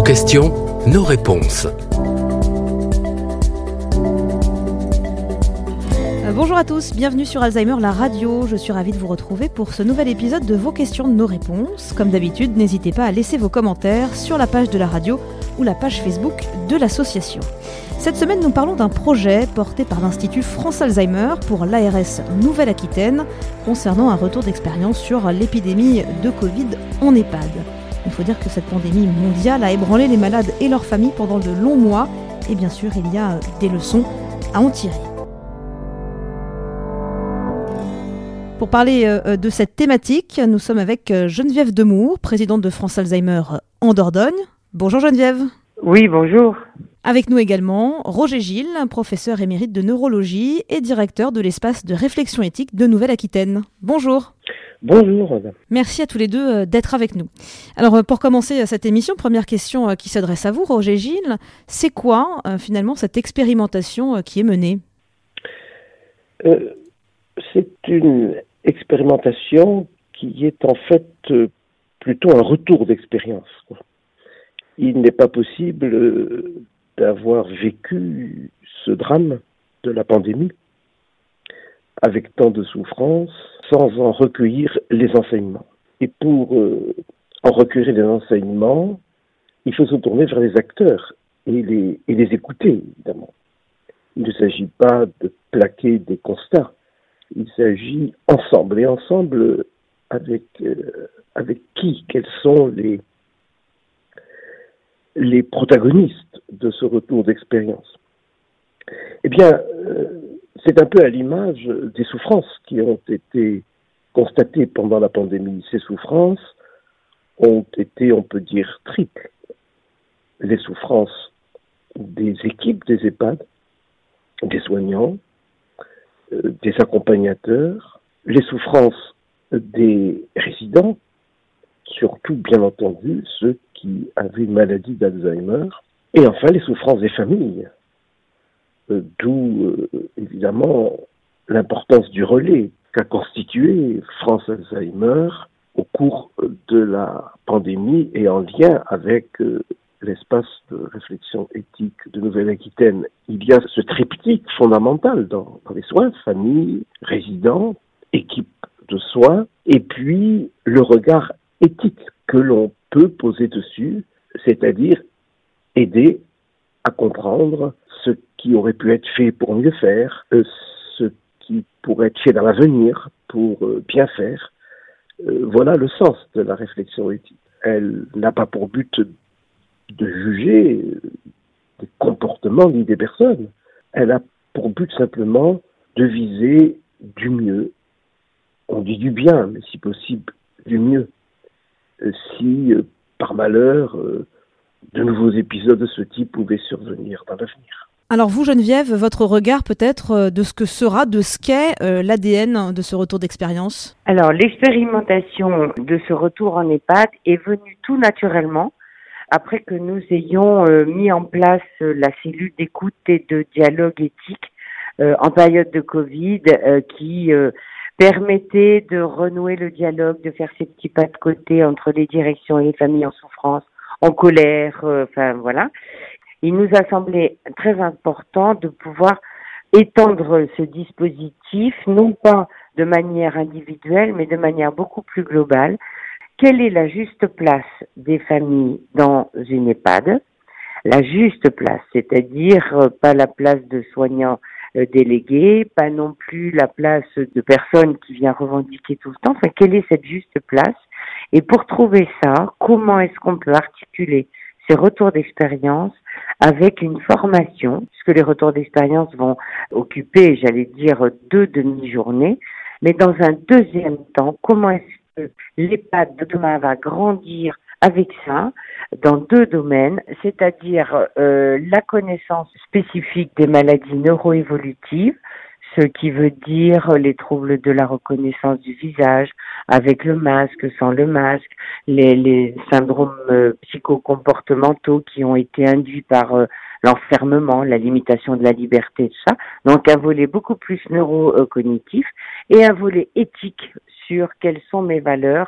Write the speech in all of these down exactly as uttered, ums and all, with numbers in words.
questions, nos réponses. Bonjour à tous, bienvenue sur Alzheimer, la radio. Je suis ravie de vous retrouver pour ce nouvel épisode de Vos questions, nos réponses. Comme d'habitude, n'hésitez pas à laisser vos commentaires sur la page de la radio ou la page Facebook de l'association. Cette semaine, nous parlons d'un projet porté par l'Institut France Alzheimer pour l'A R S Nouvelle-Aquitaine concernant un retour d'expérience sur l'épidémie de Covid en EHPAD. Il faut dire que cette pandémie mondiale a ébranlé les malades et leurs familles pendant de longs mois. Et bien sûr, il y a des leçons à en tirer. Pour parler de cette thématique, nous sommes avec Geneviève Demour, présidente de France Alzheimer en Dordogne. Bonjour Geneviève. Oui, bonjour. Avec nous également Roger Gilles, professeur émérite de neurologie et directeur de l'espace de réflexion éthique de Nouvelle-Aquitaine. Bonjour. Bonjour, madame. Merci à tous les deux d'être avec nous. Alors, pour commencer cette émission, première question qui s'adresse à vous, Roger Gilles. C'est quoi, finalement, cette expérimentation qui est menée ? euh, C'est une expérimentation qui est en fait plutôt un retour d'expérience. Il n'est pas possible d'avoir vécu ce drame de la pandémie avec tant de souffrance sans en recueillir les enseignements. Et pour euh, en recueillir les enseignements, il faut se tourner vers les acteurs et les, et les écouter, évidemment. Il ne s'agit pas de plaquer des constats. Il s'agit ensemble, et ensemble avec, euh, avec qui? Quels sont les, les protagonistes de ce retour d'expérience? Eh bien, euh, c'est un peu à l'image des souffrances qui ont été constatées pendant la pandémie. Ces souffrances ont été, on peut dire, triples. Les souffrances des équipes des EHPAD, des soignants, euh, des accompagnateurs, les souffrances des résidents, surtout, bien entendu, ceux qui avaient une maladie d'Alzheimer, et enfin les souffrances des familles. Euh, d'où, euh, évidemment, l'importance du relais qu'a constitué France Alzheimer au cours de la pandémie et en lien avec euh, l'espace de réflexion éthique de Nouvelle-Aquitaine. Il y a ce triptyque fondamental dans, dans les soins, famille, résidents, équipe de soins, et puis le regard éthique que l'on peut poser dessus, c'est-à-dire aider à comprendre ce qui aurait pu être fait pour mieux faire, euh, ce qui pourrait être fait dans l'avenir pour euh, bien faire. Euh, voilà le sens de la réflexion éthique. Elle n'a pas pour but de juger des comportements ni des personnes. Elle a pour but simplement de viser du mieux. On dit du bien, mais si possible, du mieux. Euh, si, euh, par malheur, euh, de nouveaux épisodes de ce type pouvaient survenir dans l'avenir. Alors vous, Geneviève, votre regard peut-être de ce que sera, de ce qu'est euh, l'A D N de ce retour d'expérience ? Alors, l'expérimentation de ce retour en EHPAD est venue tout naturellement après que nous ayons euh, mis en place euh, la cellule d'écoute et de dialogue éthique euh, en période de Covid euh, qui euh, permettait de renouer le dialogue, de faire ces petits pas de côté entre les directions et les familles en souffrance, en colère, euh, enfin voilà. Il nous a semblé très important de pouvoir étendre ce dispositif, non pas de manière individuelle, mais de manière beaucoup plus globale. Quelle est la juste place des familles dans une EHPAD? La juste place, c'est-à-dire euh, pas la place de soignants euh, délégués, pas non plus la place de personnes qui viennent revendiquer tout le temps. Enfin, quelle est cette juste place? Et pour trouver ça, comment est-ce qu'on peut articuler ces retours d'expérience avec une formation, puisque les retours d'expérience vont occuper, j'allais dire, deux demi-journées, mais dans un deuxième temps, comment est-ce que l'EHPAD de demain va grandir avec ça dans deux domaines, c'est-à-dire euh, la connaissance spécifique des maladies neuroévolutives, ce qui veut dire les troubles de la reconnaissance du visage, avec le masque, sans le masque, les, les syndromes euh, psychocomportementaux qui ont été induits par euh, l'enfermement, la limitation de la liberté, tout ça. Donc un volet beaucoup plus neurocognitif et un volet éthique sur quelles sont mes valeurs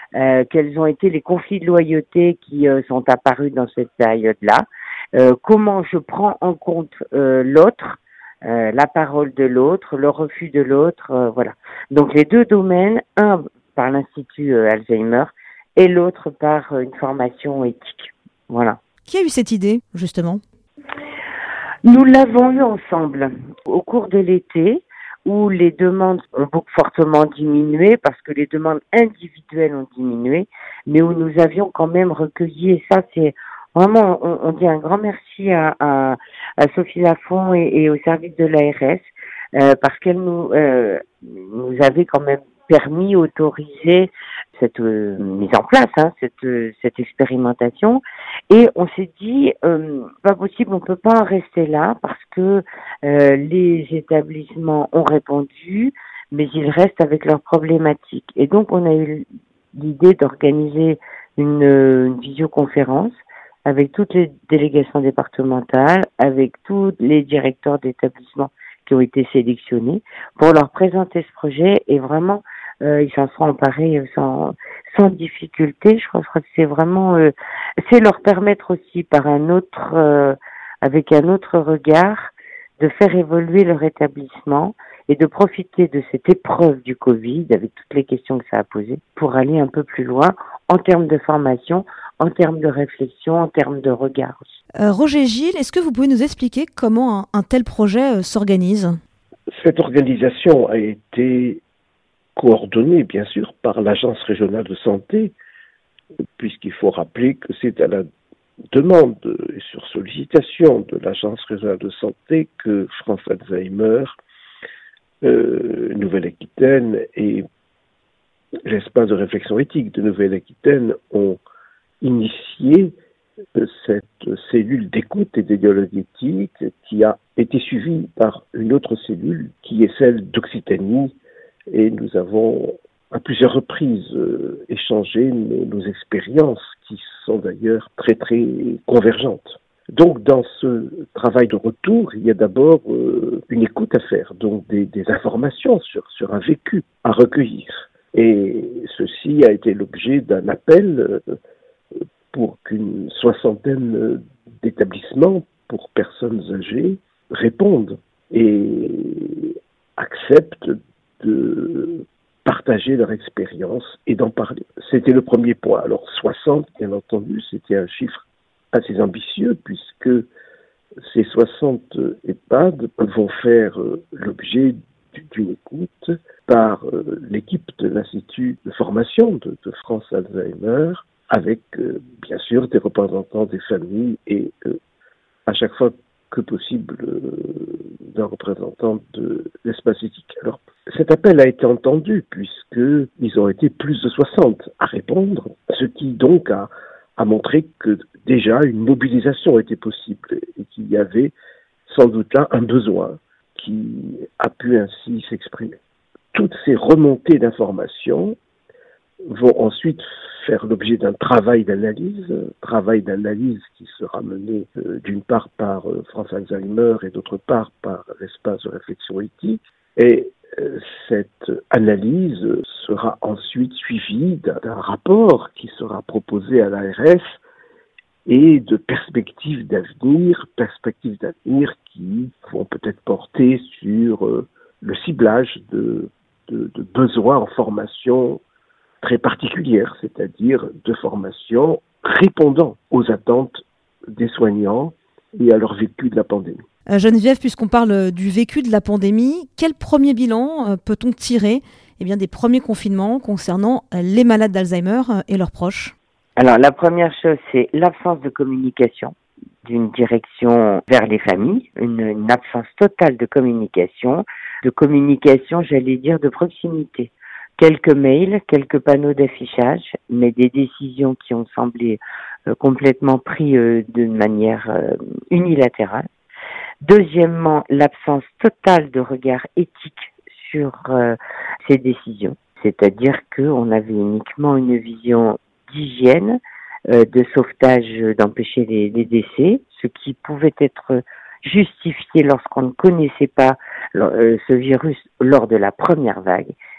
euh, quels ont été les conflits de loyauté qui euh, sont apparus dans cette période-là, euh, comment je prends en compte euh, l'autre, euh, la parole de l'autre, le refus de l'autre, euh, voilà. Donc les deux domaines, un par l'Institut euh, Alzheimer et l'autre par euh, une formation éthique, voilà. Qui a eu cette idée, justement ? Nous l'avons eu ensemble au cours de l'été, où les demandes ont beaucoup fortement diminué parce que les demandes individuelles ont diminué, mais où nous avions quand même recueilli, et ça c'est vraiment, on, on dit un grand merci à, à, à Sophie Lafont et, et au service de l'A R S, euh, parce qu'elle nous, euh, nous avait quand même permis, autorisé cette euh, mise en place, hein, cette, euh, cette expérimentation. Et on s'est dit, euh, pas possible, on peut pas en rester là parce que euh, les établissements ont répondu, mais ils restent avec leurs problématiques. Et donc, on a eu l'idée d'organiser une, une visioconférence avec toutes les délégations départementales, avec tous les directeurs d'établissements qui ont été sélectionnés pour leur présenter ce projet et vraiment Euh, ils s'en sont emparés sans, sans difficulté. Je crois que c'est vraiment, euh, c'est leur permettre aussi par un autre, euh, avec un autre regard, de faire évoluer leur établissement et de profiter de cette épreuve du Covid, avec toutes les questions que ça a posées, pour aller un peu plus loin en termes de formation, en termes de réflexion, en termes de regard aussi. Euh, Roger Gilles, est-ce que vous pouvez nous expliquer comment un, un tel projet euh, s'organise ? Cette organisation a été coordonnée, bien sûr, par l'Agence régionale de santé, puisqu'il faut rappeler que c'est à la demande et sur sollicitation de l'Agence régionale de santé que France Alzheimer, euh, Nouvelle-Aquitaine et l'espace de réflexion éthique de Nouvelle-Aquitaine ont initié cette cellule d'écoute et de dialogue éthique qui a été suivie par une autre cellule qui est celle d'Occitanie. Et nous avons à plusieurs reprises euh, échangé nos, nos expériences qui sont d'ailleurs très très convergentes. Donc dans ce travail de retour, il y a d'abord euh, une écoute à faire, donc des, des informations sur, sur un vécu à recueillir. Et ceci a été l'objet d'un appel euh, pour qu'une soixantaine d'établissements pour personnes âgées répondent et acceptent de partager leur expérience et d'en parler. C'était le premier point. Alors soixante, bien entendu, c'était un chiffre assez ambitieux puisque ces soixante EHPAD vont faire l'objet d'une écoute par l'équipe de l'Institut de formation de, de France Alzheimer avec bien sûr des représentants des familles et à chaque fois que possible euh, d'un représentant de l'espace éthique. Alors, cet appel a été entendu puisqu'ils ont été plus de soixante à répondre, ce qui donc a, a montré que déjà une mobilisation était possible et qu'il y avait sans doute là un besoin qui a pu ainsi s'exprimer. Toutes ces remontées d'informations vont ensuite faire l'objet d'un travail d'analyse, travail d'analyse qui sera mené euh, d'une part par euh, France Alzheimer et d'autre part par l'espace de réflexion éthique. Et euh, cette analyse sera ensuite suivie d'un, d'un rapport qui sera proposé à l'A R S et de perspectives d'avenir, perspectives d'avenir qui vont peut-être porter sur euh, le ciblage de, de, de besoins en formation très particulière, c'est-à-dire de formation répondant aux attentes des soignants et à leur vécu de la pandémie. Euh, Geneviève, puisqu'on parle du vécu de la pandémie, quel premier bilan euh, peut-on tirer eh bien, des premiers confinements concernant euh, les malades d'Alzheimer euh, et leurs proches ? Alors, la première chose, c'est l'absence de communication d'une direction vers les familles, une, une absence totale de communication, de communication, j'allais dire, de proximité. Quelques mails, quelques panneaux d'affichage, mais des décisions qui ont semblé euh, complètement prises euh, d'une manière euh, unilatérale. Deuxièmement, l'absence totale de regard éthique sur euh, ces décisions, c'est-à-dire qu'on avait uniquement une vision d'hygiène, euh, de sauvetage, euh, d'empêcher les, les décès, ce qui pouvait être justifié lorsqu'on ne connaissait pas euh, ce virus lors de la première vague.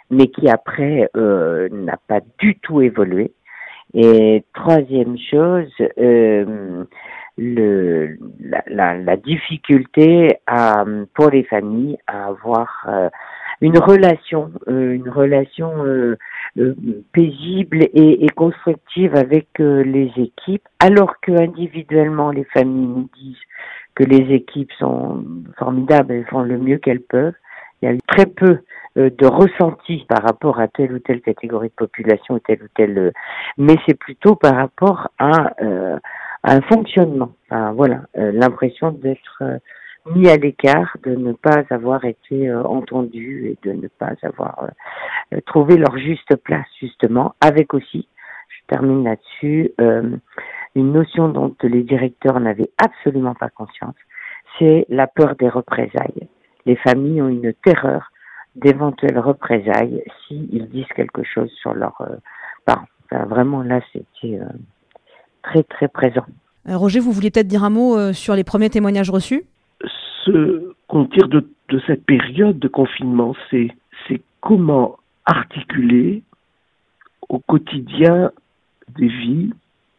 mais qui après euh, n'a pas du tout évolué. Et troisième chose, euh, le, la, la, la difficulté à, pour les familles à avoir euh, une relation, euh, une relation euh, euh, paisible et, et constructive avec euh, les équipes, alors que individuellement les familles nous disent que les équipes sont formidables, elles font le mieux qu'elles peuvent. Il y a eu très peu euh, de ressenti par rapport à telle ou telle catégorie de population, ou telle ou telle, euh, mais c'est plutôt par rapport à, euh, à un fonctionnement. Enfin, voilà, euh, l'impression d'être euh, mis à l'écart, de ne pas avoir été euh, entendu et de ne pas avoir euh, trouvé leur juste place, justement, avec aussi, je termine là-dessus, euh, une notion dont les directeurs n'avaient absolument pas conscience, c'est la peur des représailles. Les familles ont une terreur d'éventuelles représailles s'ils disent quelque chose sur leurs euh, parents. Enfin, vraiment, là, c'était euh, très, très présent. Euh, Roger, vous vouliez peut-être dire un mot euh, sur les premiers témoignages reçus ? Ce qu'on tire de, de cette période de confinement, c'est, c'est comment articuler au quotidien des vies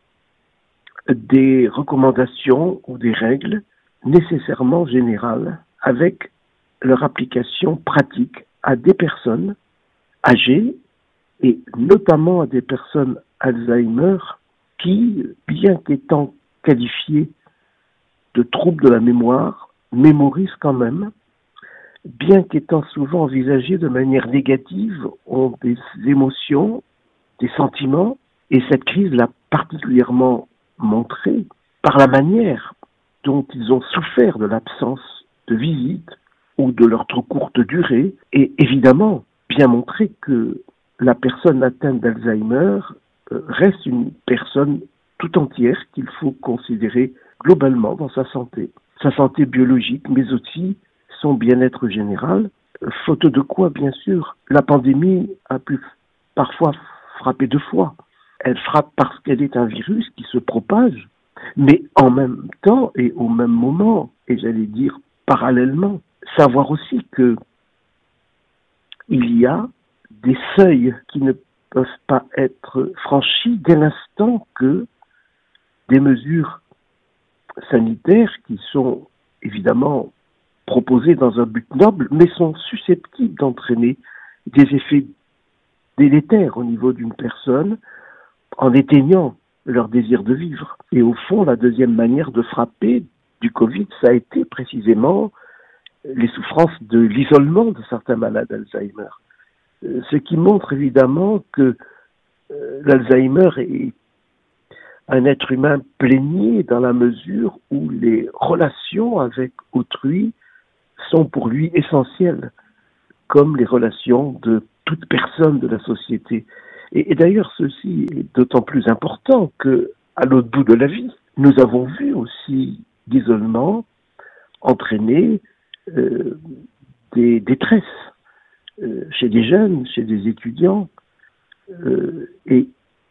des recommandations ou des règles nécessairement générales avec leur application pratique à des personnes âgées et notamment à des personnes Alzheimer qui, bien qu'étant qualifiées de troubles de la mémoire, mémorisent quand même, bien qu'étant souvent envisagées de manière négative, ont des émotions, des sentiments, et cette crise l'a particulièrement montré par la manière dont ils ont souffert de l'absence de visite ou de leur trop courte durée, et évidemment bien montré que la personne atteinte d'Alzheimer reste une personne tout entière qu'il faut considérer globalement dans sa santé, sa santé biologique, mais aussi son bien-être général, faute de quoi, bien sûr, la pandémie a pu parfois frapper deux fois. Elle frappe parce qu'elle est un virus qui se propage, mais en même temps et au même moment, et j'allais dire parallèlement, savoir aussi que il y a des seuils qui ne peuvent pas être franchis dès l'instant que des mesures sanitaires qui sont évidemment proposées dans un but noble, mais sont susceptibles d'entraîner des effets délétères au niveau d'une personne en éteignant leur désir de vivre. Et au fond, la deuxième manière de frapper du Covid, ça a été précisément les souffrances de l'isolement de certains malades d'Alzheimer. Ce qui montre évidemment que euh, l'Alzheimer est un être humain plénier dans la mesure où les relations avec autrui sont pour lui essentielles, comme les relations de toute personne de la société. Et, et d'ailleurs, ceci est d'autant plus important que, à l'autre bout de la vie, nous avons vu aussi l'isolement entraîner euh, des détresses euh, chez des jeunes, chez des étudiants. Euh, et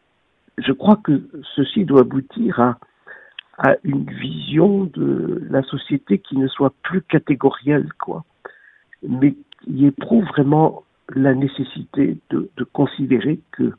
je crois que ceci doit aboutir à, à une vision de la société qui ne soit plus catégorielle, quoi, mais qui éprouve vraiment la nécessité de, de considérer que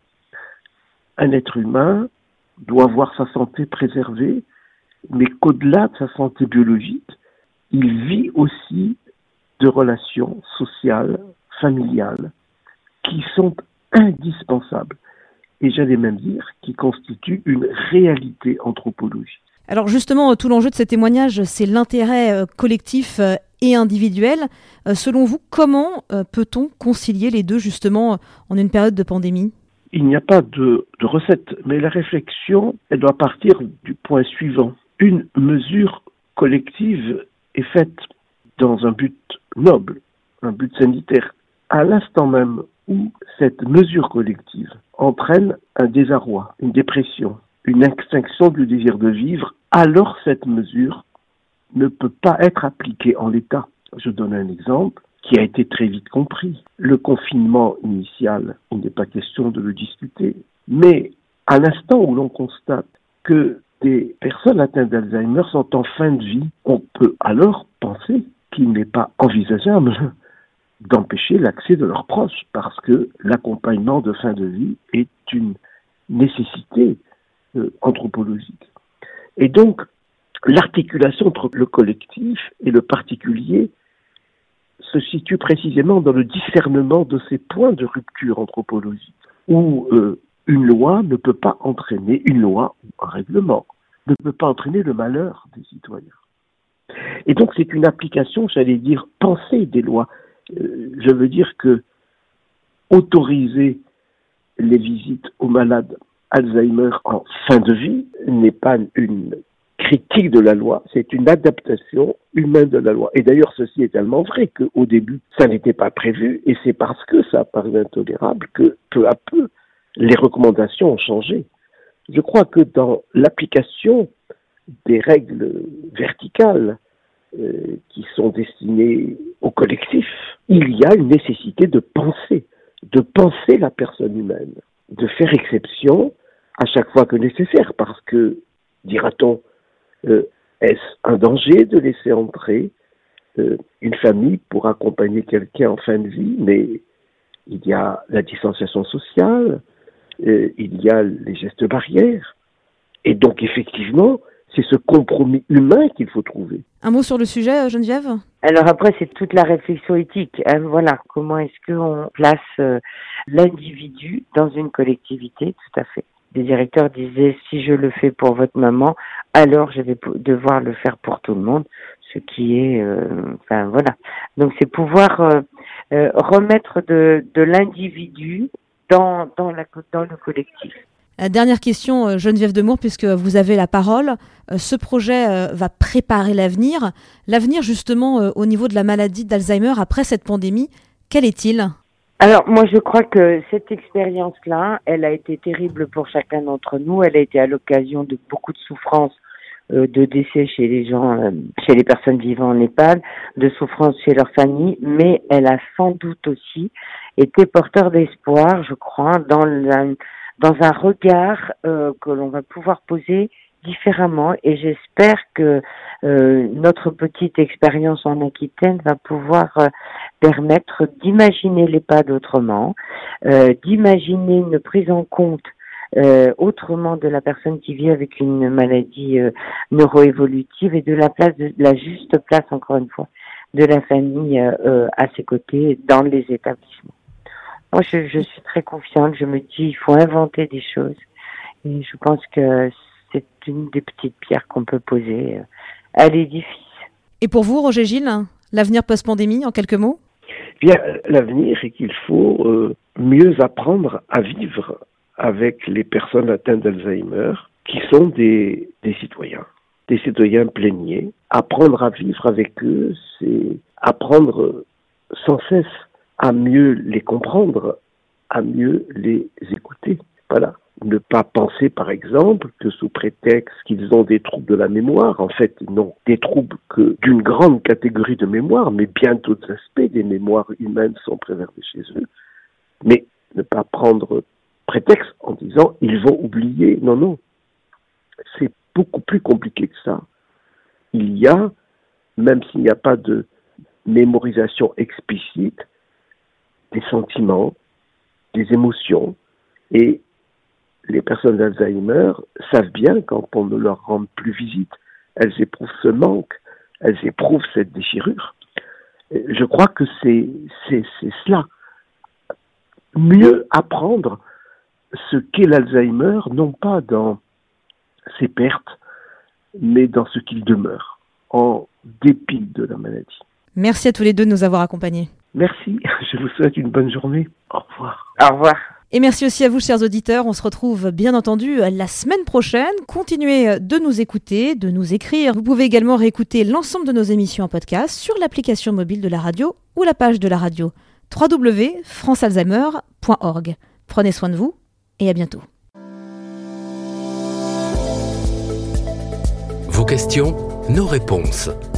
un être humain doit avoir sa santé préservée, mais qu'au-delà de sa santé biologique, il vit aussi de relations sociales, familiales, qui sont indispensables. Et j'allais même dire qui constituent une réalité anthropologique. Alors justement, tout l'enjeu de ces témoignages, c'est l'intérêt collectif et individuel. Selon vous, comment peut-on concilier les deux justement en une période de pandémie ? Il n'y a pas de, de recette, mais la réflexion, elle doit partir du point suivant. Une mesure collective est faite dans un but noble, un but sanitaire. À l'instant même où cette mesure collective entraîne un désarroi, une dépression, une extinction du désir de vivre, alors cette mesure ne peut pas être appliquée en l'état. Je donne un exemple qui a été très vite compris. Le confinement initial, il n'est pas question de le discuter, mais à l'instant où l'on constate que des personnes atteintes d'Alzheimer sont en fin de vie, on peut alors penser qu'il n'est pas envisageable d'empêcher l'accès de leurs proches, parce que l'accompagnement de fin de vie est une nécessité euh, anthropologique. Et donc, l'articulation entre le collectif et le particulier se situe précisément dans le discernement de ces points de rupture anthropologique, où euh, une loi ne peut pas entraîner, une loi ou un règlement, ne peut pas entraîner le malheur des citoyens. Et donc c'est une application, j'allais dire, pensée des lois. Euh, je veux dire que autoriser les visites aux malades Alzheimer en fin de vie n'est pas une critique de la loi, c'est une adaptation humaine de la loi. Et d'ailleurs, ceci est tellement vrai qu'au début, ça n'était pas prévu, et c'est parce que ça paraît intolérable que, peu à peu, les recommandations ont changé. Je crois que dans l'application des règles verticales euh, qui sont destinées au collectif, il y a une nécessité de penser, de penser la personne humaine, de faire exception à chaque fois que nécessaire, parce que, dira-t-on, Euh, est-ce un danger de laisser entrer euh, une famille pour accompagner quelqu'un en fin de vie? Mais il y a la distanciation sociale, euh, il y a les gestes barrières. Et donc, effectivement, c'est ce compromis humain qu'il faut trouver. Un mot sur le sujet, Geneviève ? Alors après, c'est toute la réflexion éthique. Hein, voilà, comment est-ce qu'on place euh, l'individu dans une collectivité? Tout à fait. Les directeurs disaient, si je le fais pour votre maman, alors je vais devoir le faire pour tout le monde, ce qui est, euh, enfin voilà. Donc c'est pouvoir euh, euh, remettre de, de l'individu dans dans la dans le collectif. Dernière question, Geneviève Demours, puisque vous avez la parole. Ce projet va préparer l'avenir. L'avenir justement au niveau de la maladie d'Alzheimer après cette pandémie, quel est-il ? Alors, moi, je crois que cette expérience-là, elle a été terrible pour chacun d'entre nous. Elle a été à l'occasion de beaucoup de souffrances, euh, de décès chez les gens, euh, chez les personnes vivant en EHPAD, de souffrances chez leur famille, mais elle a sans doute aussi été porteur d'espoir, je crois, dans, la, dans un regard euh, que l'on va pouvoir poser différemment, et j'espère que euh, notre petite expérience en Aquitaine va pouvoir euh, permettre d'imaginer l'EHPAD autrement, euh, d'imaginer une prise en compte euh, autrement de la personne qui vit avec une maladie euh, neuroévolutive, et de la place, de la juste place, encore une fois, de la famille euh, à ses côtés dans les établissements. Moi, je, je suis très confiante, je me dis, il faut inventer des choses, et je pense que c'est une des petites pierres qu'on peut poser à l'édifice. Et pour vous, Roger Gilles, l'avenir post-pandémie, en quelques mots ? Bien, l'avenir est qu'il faut euh, mieux apprendre à vivre avec les personnes atteintes d'Alzheimer, qui sont des, des citoyens, des citoyens plaignés. Apprendre à vivre avec eux, c'est apprendre sans cesse à mieux les comprendre, à mieux les écouter. Voilà. Ne pas penser, par exemple, que sous prétexte qu'ils ont des troubles de la mémoire, en fait, ils n'ont des troubles que d'une grande catégorie de mémoire, mais bien d'autres aspects des mémoires humaines sont préservés chez eux. Mais ne pas prendre prétexte en disant « ils vont oublier ». Non, non. C'est beaucoup plus compliqué que ça. Il y a, même s'il n'y a pas de mémorisation explicite, des sentiments, des émotions, et les personnes d'Alzheimer savent bien, quand on ne leur rend plus visite, elles éprouvent ce manque, elles éprouvent cette déchirure. Je crois que c'est, c'est, c'est cela. Mieux apprendre ce qu'est l'Alzheimer, non pas dans ses pertes, mais dans ce qu'il demeure, en dépit de la maladie. Merci à tous les deux de nous avoir accompagnés. Merci, je vous souhaite une bonne journée. Au revoir. Au revoir. Et merci aussi à vous, chers auditeurs. On se retrouve bien entendu la semaine prochaine. Continuez de nous écouter, de nous écrire. Vous pouvez également réécouter l'ensemble de nos émissions en podcast sur l'application mobile de la radio ou la page de la radio w w w point france alzheimer point org. Prenez soin de vous et à bientôt. Vos questions, nos réponses.